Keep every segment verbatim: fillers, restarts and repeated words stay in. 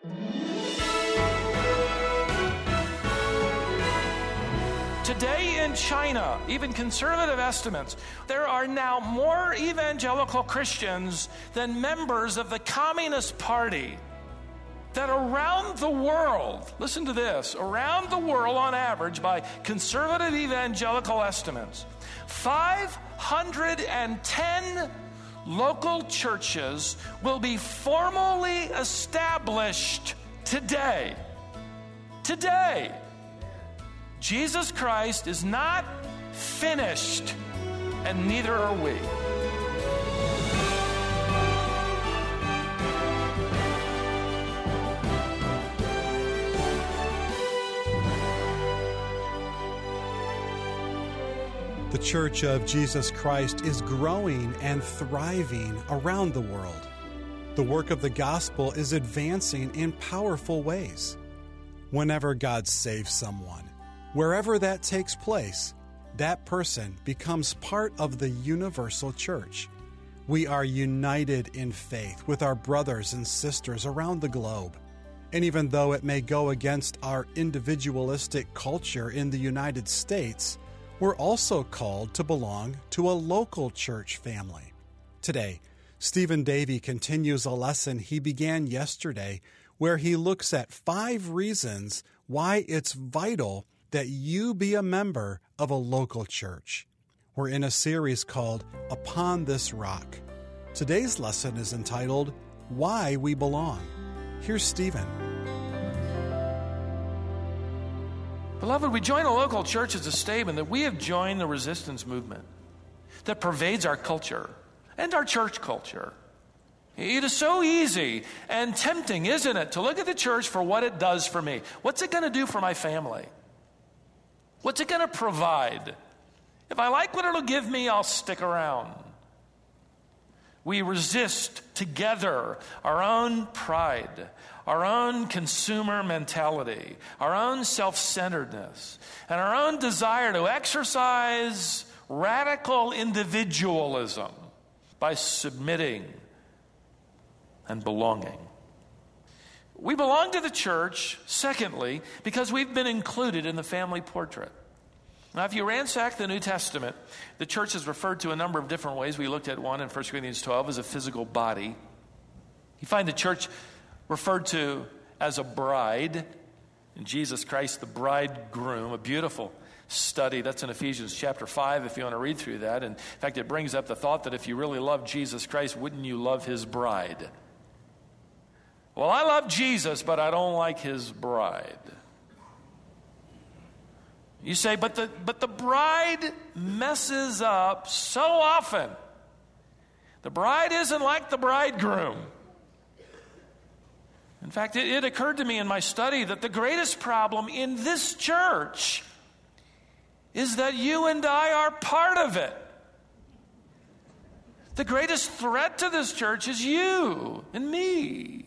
Today in China, even conservative estimates, there are now more evangelical Christians than members of the Communist Party. That around the world, listen to this, around the world on average by conservative evangelical estimates, five hundred ten local churches will be formally established today. Today. Jesus Christ is not finished, and neither are we. The Church of Jesus Christ is growing and thriving around the world. The work of the gospel is advancing in powerful ways. Whenever God saves someone, wherever that takes place, that person becomes part of the universal church. We are united in faith with our brothers and sisters around the globe. And even though it may go against our individualistic culture in the United States, we're also called to belong to a local church family. Today, Stephen Davey continues a lesson he began yesterday where he looks at five reasons why it's vital that you be a member of a local church. We're in a series called Upon This Rock. Today's lesson is entitled, Why We Belong. Here's Stephen. Beloved, we join a local church as a statement that we have joined the resistance movement that pervades our culture and our church culture. It is so easy and tempting, isn't it, to look at the church for what it does for me. What's it going to do for my family? What's it going to provide? If I like what it'll give me, I'll stick around. We resist together our own pride, our own consumer mentality, our own self-centeredness, and our own desire to exercise radical individualism by submitting and belonging. We belong to the church, secondly, because we've been included in the family portrait. Now, if you ransack the New Testament, the church is referred to a number of different ways. We looked at one in First Corinthians twelve as a physical body. You find the church referred to as a bride, and Jesus Christ, the bridegroom, a beautiful study. That's in Ephesians chapter five, if you want to read through that. And in fact, it brings up the thought that if you really love Jesus Christ, wouldn't you love his bride? Well, I love Jesus, but I don't like his bride. You say, but the but the bride messes up so often. The bride isn't like the bridegroom. In fact, it, it occurred to me in my study that the greatest problem in this church is that you and I are part of it. The greatest threat to this church is you and me.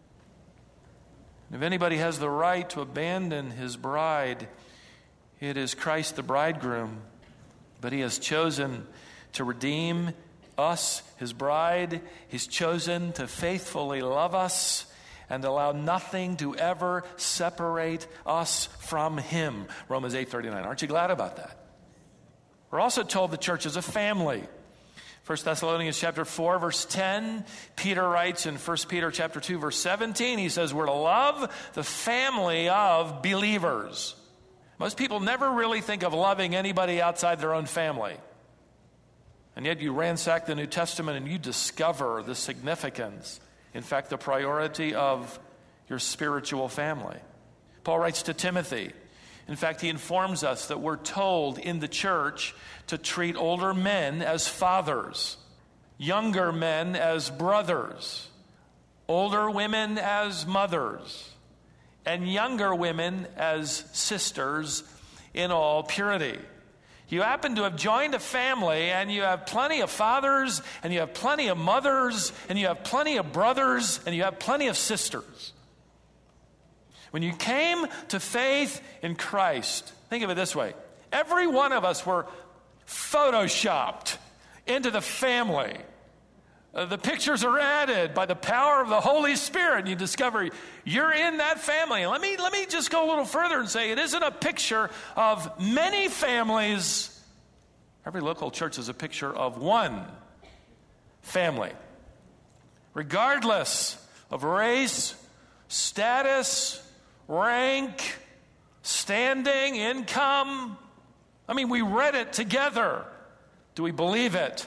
If anybody has the right to abandon his bride, it is Christ the bridegroom. But he has chosen to redeem us, his bride. He's chosen to faithfully love us and allow nothing to ever separate us from him. Romans eight thirty-nine. Aren't you glad about that? We're also told the church is a family. First Thessalonians chapter four, verse ten, Peter writes in First Peter chapter two, verse seventeen, he says, we're to love the family of believers. Most people never really think of loving anybody outside their own family. And yet you ransack the New Testament and you discover the significance, in fact, the priority of your spiritual family. Paul writes to Timothy. In fact, he informs us that we're told in the church to treat older men as fathers, younger men as brothers, older women as mothers, and younger women as sisters in all purity. You happen to have joined a family and you have plenty of fathers and you have plenty of mothers and you have plenty of brothers and you have plenty of sisters. When you came to faith in Christ, think of it this way. Every one of us were photoshopped into the family Uh, the pictures are added by the power of the Holy Spirit, and you discover you're in that family. And let me, let me just go a little further and say it isn't a picture of many families. Every local church is a picture of one family. Regardless of race, status, rank, standing, income. I mean, we read it together. Do we believe it?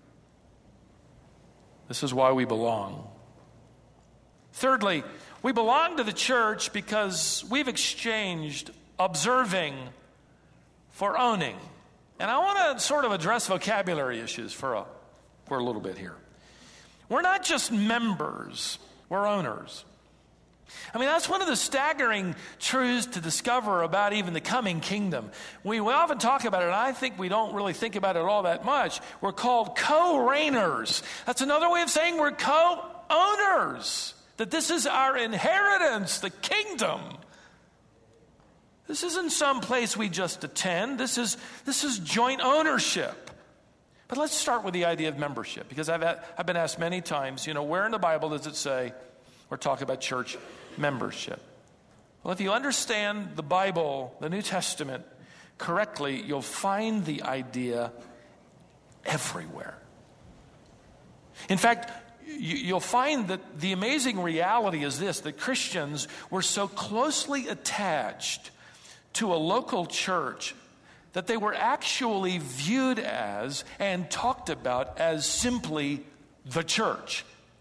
This is why we belong. Thirdly, we belong to the church because we've exchanged observing for owning. And I want to sort of address vocabulary issues for a, for a little bit here. We're not just members, we're owners. I mean, that's one of the staggering truths to discover about even the coming kingdom. We, we often talk about it, and I think we don't really think about it all that much. We're called co-reigners. That's another way of saying we're co-owners, that this is our inheritance, the kingdom. This isn't some place we just attend. This is, this is joint ownership. But let's start with the idea of membership, because I've, I've been asked many times, you know, where in the Bible does it say or talk about church membership? Well, if you understand the Bible, the New Testament, correctly, you'll find the idea everywhere. In fact, you, you'll find that the amazing reality is this, that Christians were so closely attached to a local church that they were actually viewed as and talked about as simply the church.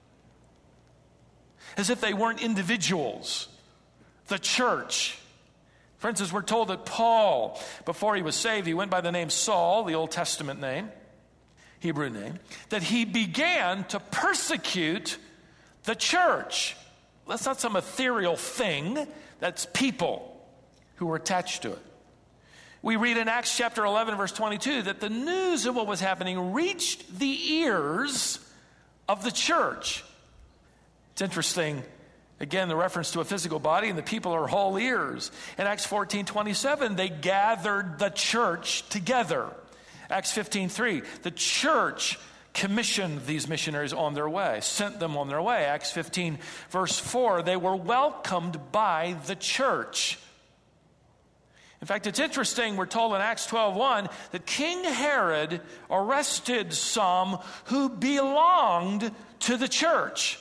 As if they weren't individuals. The church. For instance, we're told that Paul, before he was saved, he went by the name Saul, the Old Testament name, Hebrew name, that he began to persecute the church. That's not some ethereal thing. That's people who were attached to it. We read in Acts chapter eleven, verse twenty-two, that the news of what was happening reached the ears of the church. It's interesting, again, the reference to a physical body, and the people are all ears. In Acts fourteen twenty-seven, they gathered the church together. Acts fifteen three, the church commissioned these missionaries on their way, sent them on their way. Acts fifteen, verse four, they were welcomed by the church. In fact, it's interesting, we're told in Acts twelve one that King Herod arrested some who belonged to the church.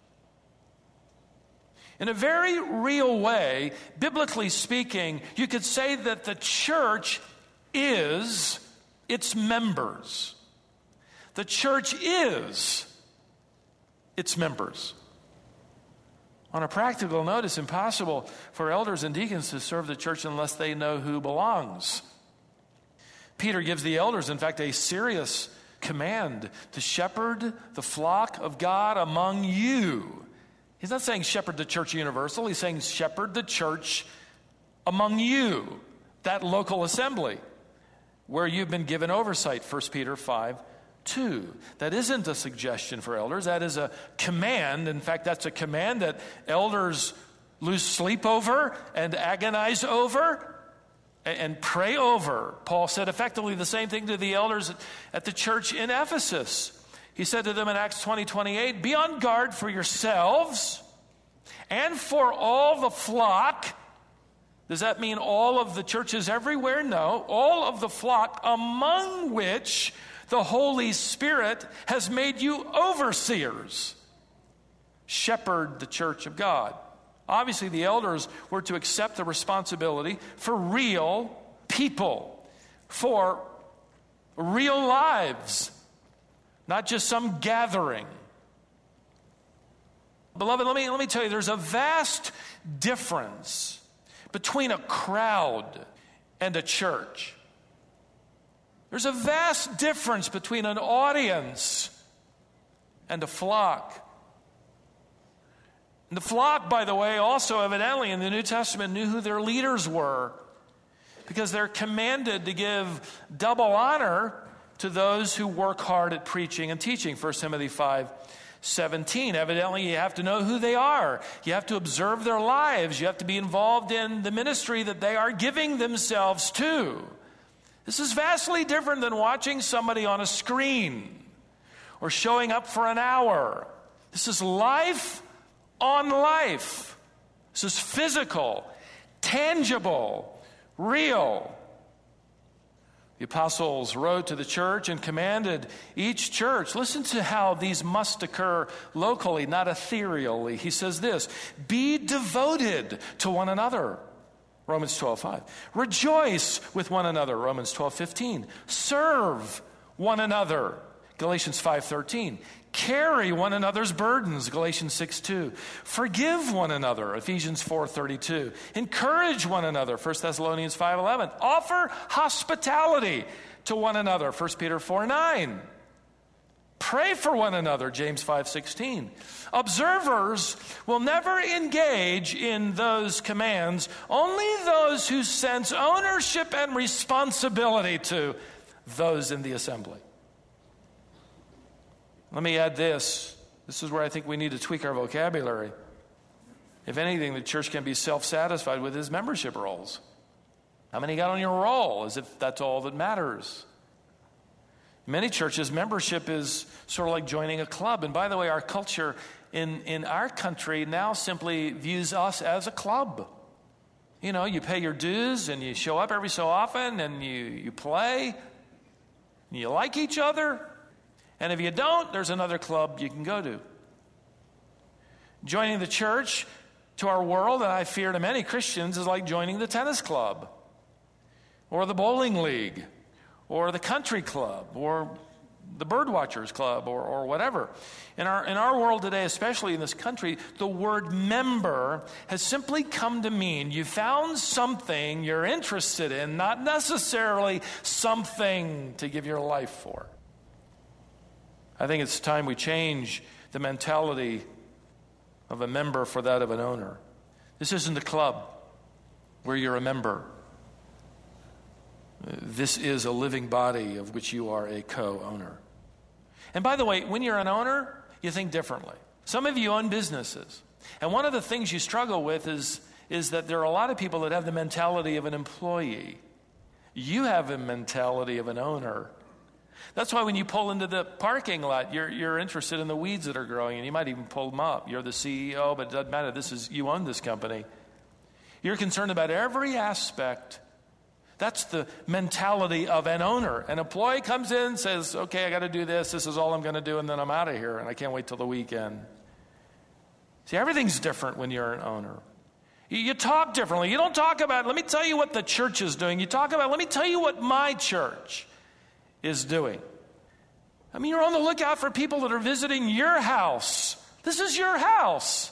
In a very real way, biblically speaking, you could say that the church is its members. The church is its members. On a practical note, it's impossible for elders and deacons to serve the church unless they know who belongs. Peter gives the elders, in fact, a serious command to shepherd the flock of God among you. He's not saying shepherd the church universal. He's saying shepherd the church among you, that local assembly where you've been given oversight, First Peter five two. That isn't a suggestion for elders. That is a command. In fact, that's a command that elders lose sleep over and agonize over and, and pray over. Paul said effectively the same thing to the elders at the church in Ephesus. He said to them in Acts twenty twenty-eight, be on guard for yourselves and for all the flock. Does that mean all of the churches everywhere? No. All of the flock among which the Holy Spirit has made you overseers. Shepherd the church of God. Obviously, the elders were to accept the responsibility for real people, for real lives, not just some gathering. Beloved, let me, let me tell you, there's a vast difference between a crowd and a church. There's a vast difference between an audience and a flock. And the flock, by the way, also evidently in the New Testament knew who their leaders were, because they're commanded to give double honor to those who work hard at preaching and teaching, First Timothy five seventeen. Evidently, you have to know who they are. You have to observe their lives. You have to be involved in the ministry that they are giving themselves to. This is vastly different than watching somebody on a screen or showing up for an hour. This is life on life. This is physical, tangible, real. The apostles wrote to the church and commanded each church. Listen to how these must occur locally, not ethereally. He says this, be devoted to one another. Romans twelve five. Rejoice with one another. Romans twelve fifteen. Serve one another. Galatians five thirteen. Carry one another's burdens. Galatians six two. Forgive one another. Ephesians four thirty-two. Encourage one another. First Thessalonians five eleven. Offer hospitality to one another. First Peter four nine. Pray for one another. James five sixteen. Observers will never engage in those commands. Only those who sense ownership and responsibility to those in the assembly. Let me add this. This is where I think we need to tweak our vocabulary. If anything, the church can be self-satisfied with its membership rolls. How many got on your roll? As if that's all that matters. In many churches, membership is sort of like joining a club. And by the way, our culture in, in our country now simply views us as a club. You know, you pay your dues and you show up every so often and you, you play. And you like each other. And if you don't, there's another club you can go to. Joining the church to our world, and I fear to many Christians, is like joining the tennis club or the bowling league or the country club or the birdwatchers club or, or whatever. In our, in our world today, especially in this country, the word member has simply come to mean you found something you're interested in, not necessarily something to give your life for. I think it's time we change the mentality of a member for that of an owner. This isn't a club where you're a member. This is a living body of which you are a co-owner. And by the way, when you're an owner, you think differently. Some of you own businesses. And one of the things you struggle with is, is that there are a lot of people that have the mentality of an employee. You have a mentality of an owner. That's why when you pull into the parking lot, you're, you're interested in the weeds that are growing, and you might even pull them up. You're the C E O, but it doesn't matter. This is, you own this company. You're concerned about every aspect. That's the mentality of an owner. An employee comes in and says, okay, I got to do this. This is all I'm going to do, and then I'm out of here, and I can't wait till the weekend. See, everything's different when you're an owner. You, you talk differently. You don't talk about, let me tell you what the church is doing. You talk about, let me tell you what my church is doing. I mean, you're on the lookout for people that are visiting your house. This is your house,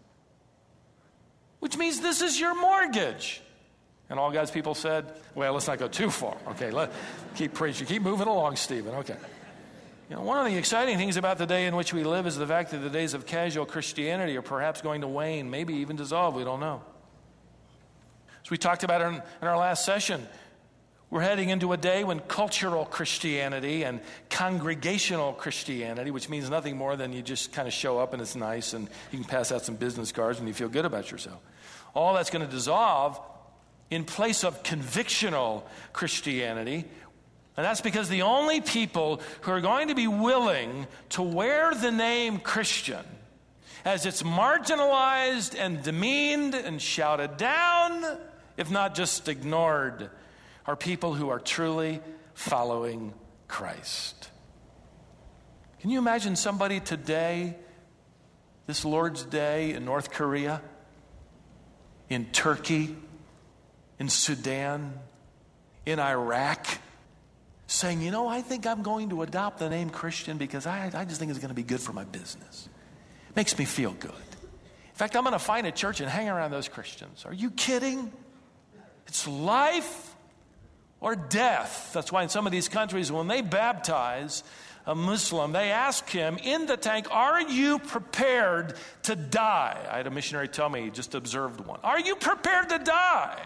which means this is your mortgage. And all God's people said, well, let's not go too far. Okay, let keep preaching. Keep moving along, Stephen. Okay. You know, one of the exciting things about the day in which we live is the fact that the days of casual Christianity are perhaps going to wane, maybe even dissolve. We don't know. As we talked about in, in our last session, we're heading into a day when cultural Christianity and congregational Christianity, which means nothing more than you just kind of show up and it's nice and you can pass out some business cards and you feel good about yourself. All that's going to dissolve in place of convictional Christianity. And that's because the only people who are going to be willing to wear the name Christian as it's marginalized and demeaned and shouted down, if not just ignored, are people who are truly following Christ. Can you imagine somebody today, this Lord's Day, in North Korea, in Turkey, in Sudan, in Iraq, saying, you know, I think I'm going to adopt the name Christian because I, I just think it's going to be good for my business. It makes me feel good. In fact, I'm going to find a church and hang around those Christians. Are you kidding? It's life or death. That's why in some of these countries, when they baptize a Muslim, they ask him in the tank, are you prepared to die? I had a missionary tell me, he just observed one. Are you prepared to die?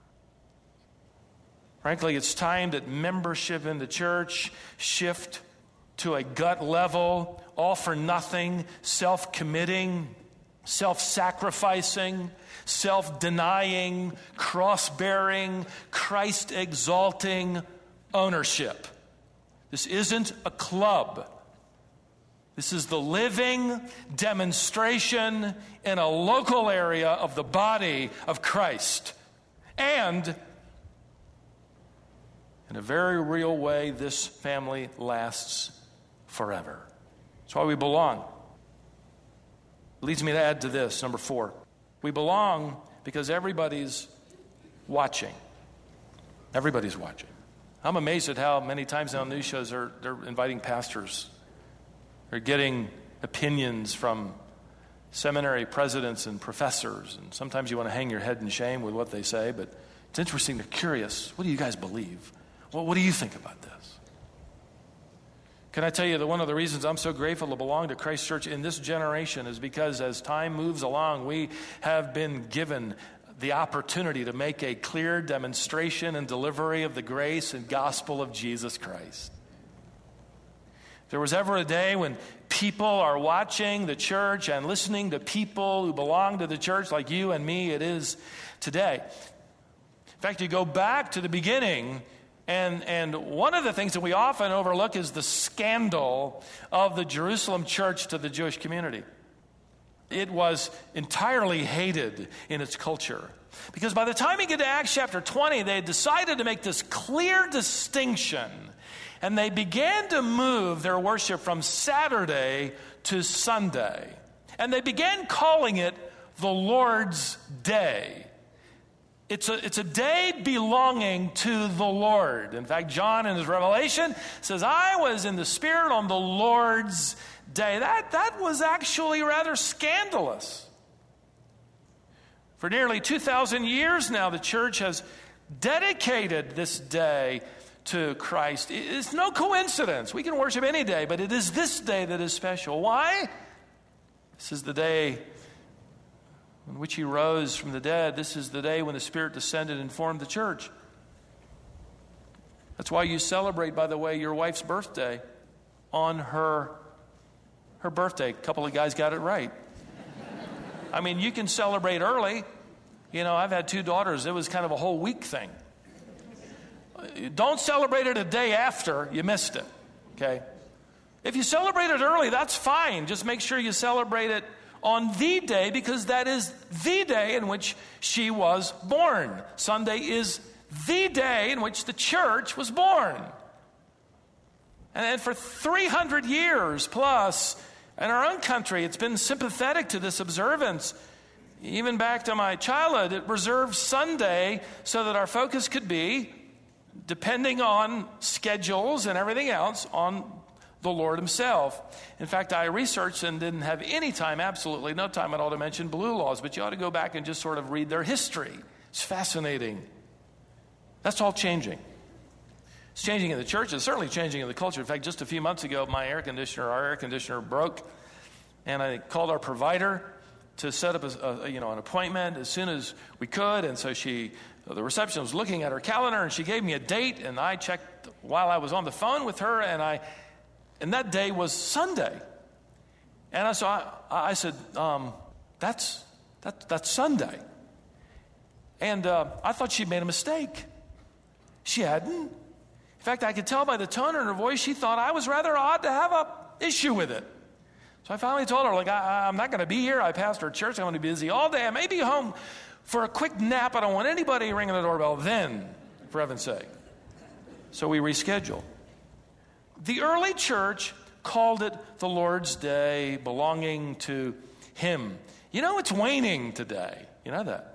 Frankly, it's time that membership in the church shift to a gut level, all for nothing, self-committing, self-sacrificing, self-denying, cross-bearing, Christ-exalting ownership. This isn't a club. This is the living demonstration in a local area of the body of Christ. And in a very real way, this family lasts forever. That's why we belong. Leads me to add to this, number four. We belong because everybody's watching. Everybody's watching. I'm amazed at how many times now news shows are they're inviting pastors. They're getting opinions from seminary presidents and professors. And sometimes you want to hang your head in shame with what they say, but it's interesting. They're curious. What do you guys believe? Well, what do you think about this? Can I tell you that one of the reasons I'm so grateful to belong to Christ Church in this generation is because as time moves along, we have been given the opportunity to make a clear demonstration and delivery of the grace and gospel of Jesus Christ. If there was ever a day when people are watching the church and listening to people who belong to the church like you and me, it is today. In fact, you go back to the beginning, and, and one of the things that we often overlook is the scandal of the Jerusalem church to the Jewish community. It was entirely hated in its culture. Because by the time you get to Acts chapter twenty, they decided to make this clear distinction. And they began to move their worship from Saturday to Sunday. And they began calling it the Lord's Day. It's a, it's a day belonging to the Lord. In fact, John in his Revelation says, I was in the Spirit on the Lord's Day. That, that was actually rather scandalous. For nearly two thousand years now, the church has dedicated this day to Christ. It's no coincidence. We can worship any day, but it is this day that is special. Why? This is the day in which he rose from the dead. This is the day when the Spirit descended and formed the church. That's why you celebrate, by the way, your wife's birthday on her, her birthday. A couple of guys got it right. I mean, you can celebrate early. You know, I've had two daughters. It was kind of a whole week thing. Don't celebrate it a day after you missed it, okay? If you celebrate it early, that's fine. Just make sure you celebrate it on the day, because that is the day in which she was born. Sunday is the day in which the church was born. And, and for three hundred years plus, in our own country, it's been sympathetic to this observance. Even back to my childhood, it reserved Sunday so that our focus could be, depending on schedules and everything else, on the Lord himself. In fact, I researched and didn't have any time, absolutely no time at all, to mention blue laws, but you ought to go back and just sort of read their history. It's fascinating. That's all changing. It's changing in the church. It's certainly changing in the culture. In fact, just a few months ago, my air conditioner, our air conditioner broke, and I called our provider to set up a, a, you know, an appointment as soon as we could. And so she, the receptionist was looking at her calendar, and she gave me a date, and I checked while I was on the phone with her, and I, and that day was Sunday. And I, so I, I said, um, that's, that, that's Sunday. And uh, I thought she'd made a mistake. She hadn't. In fact, I could tell by the tone in her voice, she thought I was rather odd to have an issue with it. So I finally told her, like, I, I'm not going to be here. I pastor church. I'm going to be busy all day. I may be home for a quick nap. I don't want anybody ringing the doorbell then, for heaven's sake. So we rescheduled. The early church called it the Lord's Day, belonging to him. You know, it's waning today. You know that.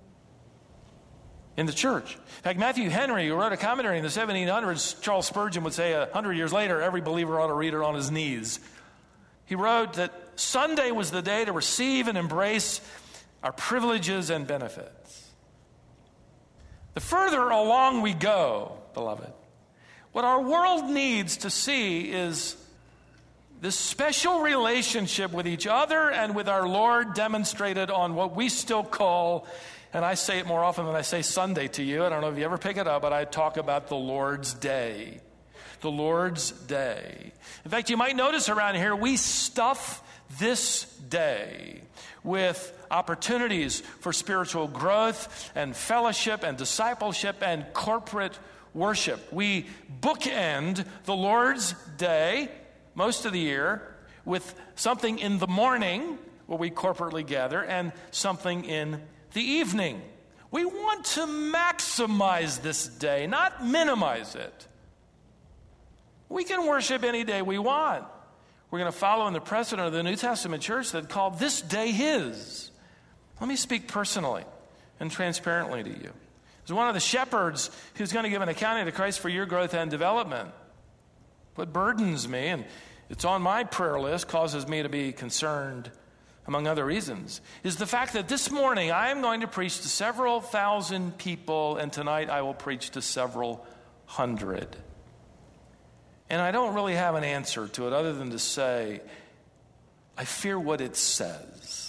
In the church. In fact, Matthew Henry, who wrote a commentary in the seventeen hundreds, Charles Spurgeon would say a hundred years later, every believer ought to read it on his knees. He wrote that Sunday was the day to receive and embrace our privileges and benefits. The further along we go, beloved, what our world needs to see is this special relationship with each other and with our Lord demonstrated on what we still call, and I say it more often than I say Sunday to you. I don't know if you ever pick it up, but I talk about the Lord's Day. The Lord's Day. In fact, you might notice around here, we stuff this day with opportunities for spiritual growth and fellowship and discipleship and corporate worship. We bookend the Lord's Day most of the year with something in the morning where we corporately gather and something in the evening. We want to maximize this day, not minimize it. We can worship any day we want. We're going to follow in the precedent of the New Testament church that called this day his. Let me speak personally and transparently to you. As one of the shepherds who's going to give an accounting to Christ for your growth and development, what burdens me, and it's on my prayer list, causes me to be concerned, among other reasons, is the fact that this morning I am going to preach to several thousand people, and tonight I will preach to several hundred. And I don't really have an answer to it other than to say, I fear what it says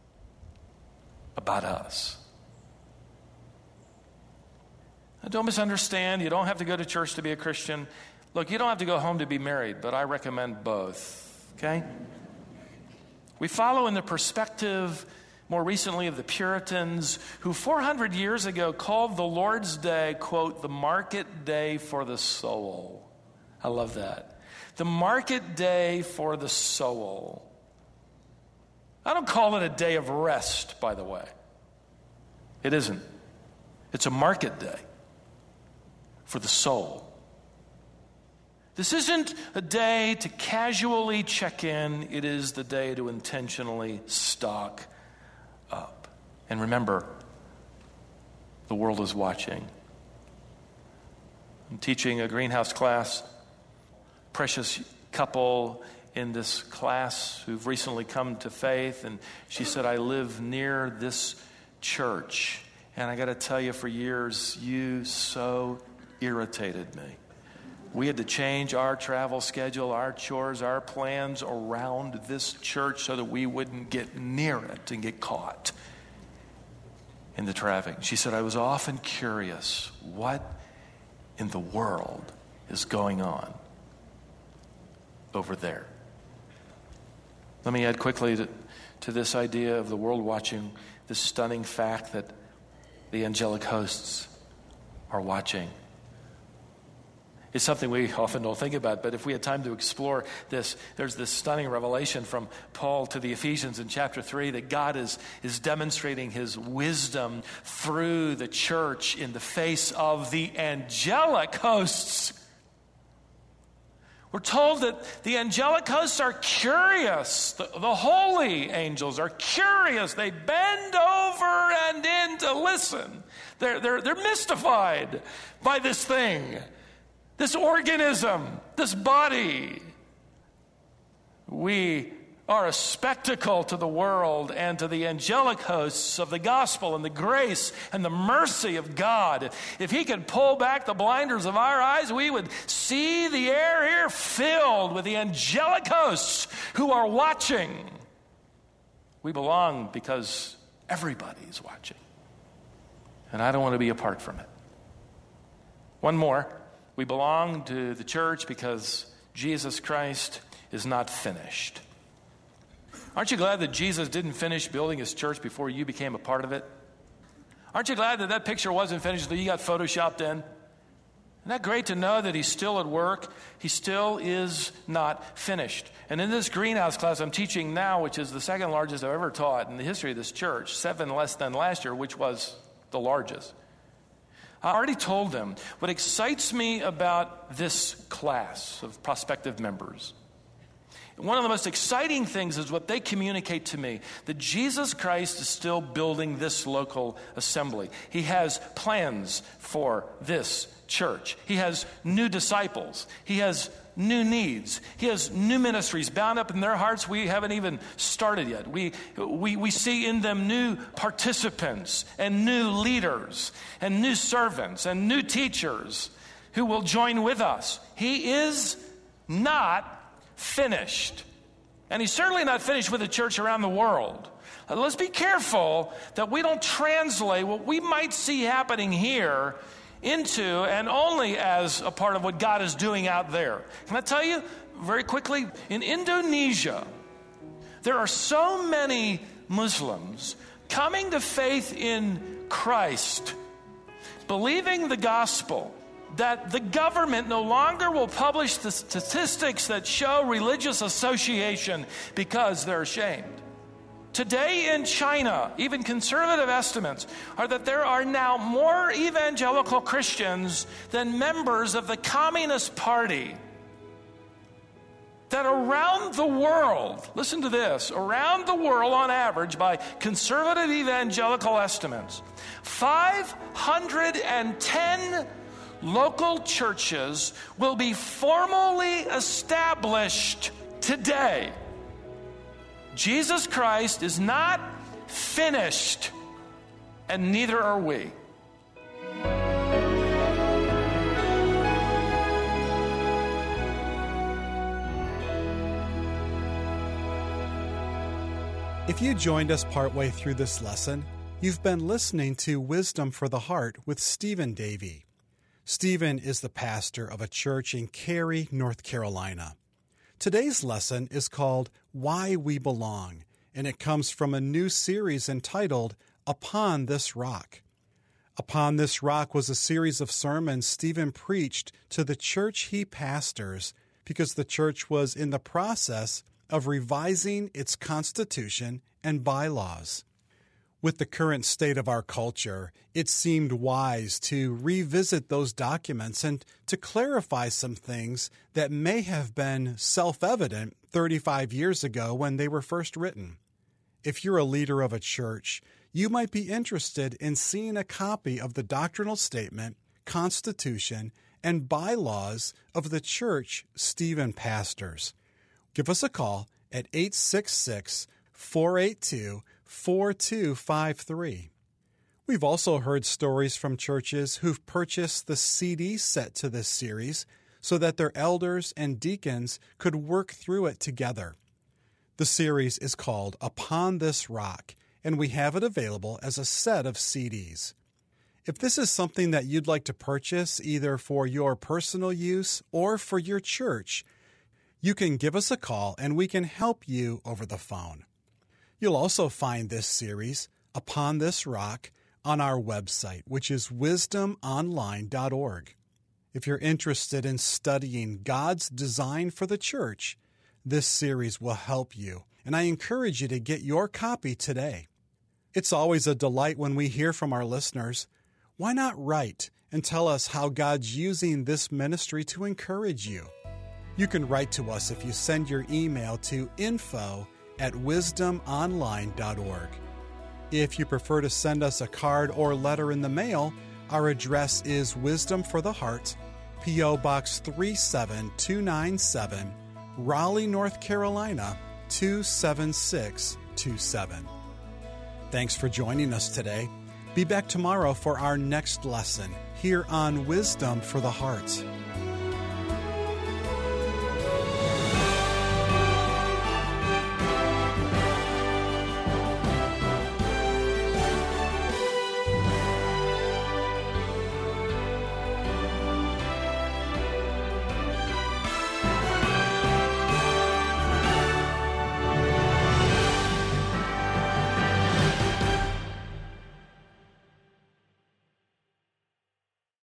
about us. Now, don't misunderstand. You don't have to go to church to be a Christian. Look, you don't have to go home to be married, but I recommend both, okay? We follow in the perspective, more recently, of the Puritans, who four hundred years ago called the Lord's Day, quote, the market day for the soul. I love that. The market day for the soul. I don't call it a day of rest, by the way. It isn't. It's a market day for the soul. This isn't a day to casually check in. It is the day to intentionally stock up. And remember, the world is watching. I'm teaching a greenhouse class. Precious couple in this class who've recently come to faith, and she said, I live near this church, and I got to tell you, for years you so irritated me. We had to change our travel schedule, our chores, our plans around this church so that we wouldn't get near it and get caught in the traffic. She said, I was often curious, what in the world is going on over there? Let me add quickly to, to this idea of the world watching, this stunning fact that the angelic hosts are watching. It's something we often don't think about, but if we had time to explore this, there's this stunning revelation from Paul to the Ephesians in chapter three that God is, is demonstrating his wisdom through the church in the face of the angelic hosts. We're told that the angelic hosts are curious. The, the holy angels are curious. They bend over and in to listen. They're, they're, they're mystified by this thing, this organism, this body. We are a spectacle to the world and to the angelic hosts of the gospel and the grace and the mercy of God. If he could pull back the blinders of our eyes, we would see the air here filled with the angelic hosts who are watching. We belong because everybody's watching. And I don't want to be apart from it. One more. We belong to the church because Jesus Christ is not finished. Aren't you glad that Jesus didn't finish building his church before you became a part of it? Aren't you glad that that picture wasn't finished until you got photoshopped in? Isn't that great to know that he's still at work? He still is not finished. And in this greenhouse class I'm teaching now, which is the second largest I've ever taught in the history of this church, seven less than last year, which was the largest, I already told them what excites me about this class of prospective members. One of the most exciting things is what they communicate to me, that Jesus Christ is still building this local assembly. He has plans for this church. He has new disciples. He has new needs. He has new ministries bound up in their hearts we haven't even started yet. We, we, we see in them new participants and new leaders and new servants and new teachers who will join with us. He is not finished. And he's certainly not finished with the church around the world. Uh, let's be careful that we don't translate what we might see happening here into and only as a part of what God is doing out there. Can I tell you very quickly, in Indonesia, there are so many Muslims coming to faith in Christ, believing the gospel, that the government no longer will publish the statistics that show religious association because they're ashamed. Today in China, even conservative estimates are that there are now more evangelical Christians than members of the Communist Party. That around the world, listen to this, around the world on average by conservative evangelical estimates, five hundred ten local churches will be formally established today. Jesus Christ is not finished, and neither are we. If you joined us partway through this lesson, you've been listening to Wisdom for the Heart with Stephen Davey. Stephen is the pastor of a church in Cary, North Carolina. Today's lesson is called Why We Belong, and it comes from a new series entitled Upon This Rock. Upon This Rock was a series of sermons Stephen preached to the church he pastors because the church was in the process of revising its constitution and bylaws. With the current state of our culture, it seemed wise to revisit those documents and to clarify some things that may have been self-evident thirty-five years ago when they were first written. If you're a leader of a church, you might be interested in seeing a copy of the doctrinal statement, constitution, and bylaws of the church Stephen pastors. Give us a call at eight six six, four eight two, four two five three. We've also heard stories from churches who've purchased the C D set to this series so that their elders and deacons could work through it together. The series is called Upon This Rock, and we have it available as a set of C Ds. If this is something that you'd like to purchase either for your personal use or for your church, you can give us a call and we can help you over the phone. You'll also find this series, Upon This Rock, on our website, which is wisdom online dot org. If you're interested in studying God's design for the church, this series will help you, and I encourage you to get your copy today. It's always a delight when we hear from our listeners. Why not write and tell us how God's using this ministry to encourage you? You can write to us if you send your email to info at wisdom online dot org. If you prefer to send us a card or letter in the mail, our address is Wisdom for the Heart, P O Box three seven two nine seven, Raleigh, North Carolina, two seven six two seven. Thanks for joining us today. Be back tomorrow for our next lesson here on Wisdom for the Heart.